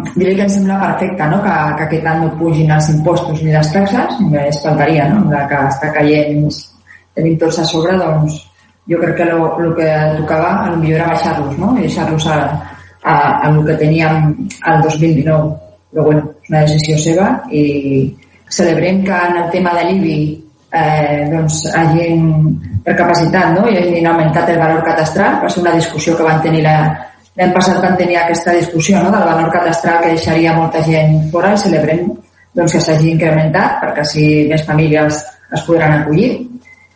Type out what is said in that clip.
diré que em sembla perfecte, no? que aquest any no pugin els impostos ni les taxes, només faltaria, no? Que està caient, tenim tots a sobre, doncs jo crec que el que tocava potser era baixar-los, no? I deixar-los a el que teníem el 2019. Però bueno, és una decisió seva i celebrem que en el tema de l'IBI doncs hagin recapacitat, no? I hagin augmentat el valor catastral. Va ser una discussió que van tenir l'any passat, van tenir aquesta discussió, no? Del valor catastral que deixaria molta gent fora, i celebrem doncs, que s'hagi incrementat perquè així més famílies es podran acollir.